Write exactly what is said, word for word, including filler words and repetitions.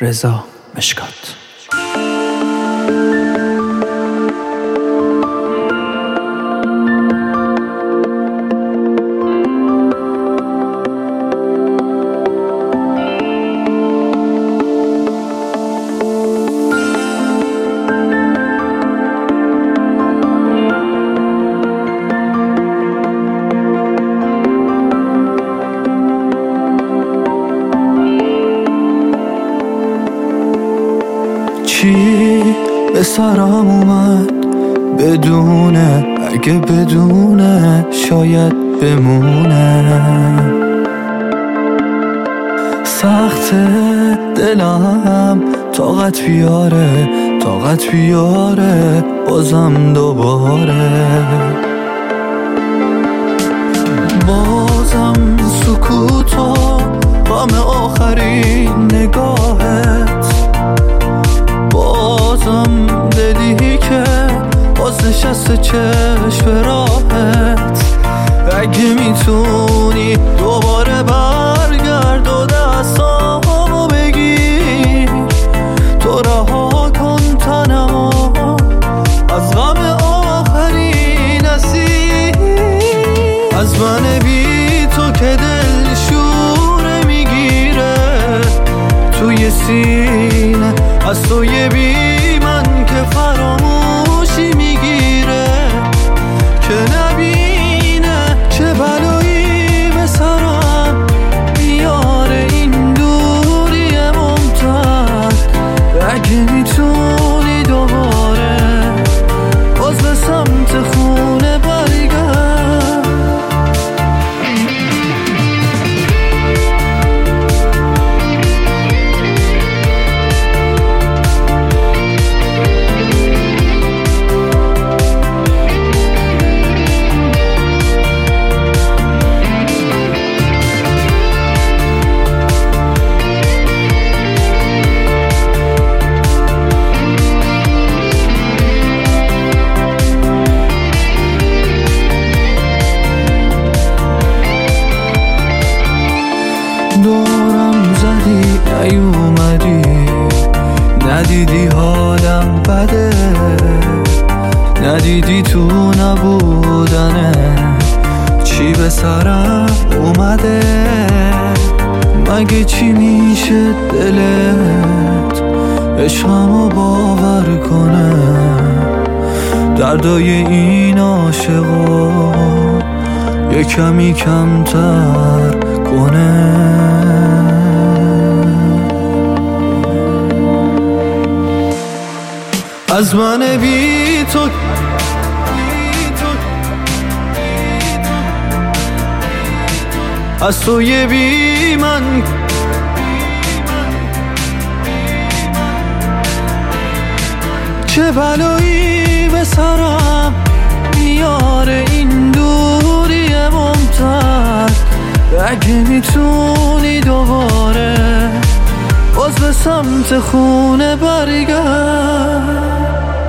رضا مشکات. چی به سرم اومد بدونه، اگه بدونه شاید بمونه. سخت دلم طاقت بیاره، طاقت بیاره بازم دوباره. بازم سکوت و غم آخرین نگاهت، بازم دیدی که باز نشسته چشم راحت. اگه میتونی دوباره برگرد و دستامو بگیر، تو رها کن تنمو از غم آخرین اسیر. از من بی تو که دل شوره میگیره توی سینه، از توی بی من که فراموشی میگیره. که نبینه چه بلایی به سرم میاره این دوری ممتد. اگه میتونی دوباره باز به سمت خونه برگرد. دورم زدی نیومدی، ندیدی حالم بده، ندیدی تو نبودنه چی به سرم اومده. مگه چی میشه دلت عشقمو باور کنه، دردای این عاشقا یه کمی کمتر کنه. از من بی تو از توی بی من چه بلایی به سرم میاره این دوری ممتد. اگه میتونی دوباره باز به سمت خونه برگرد.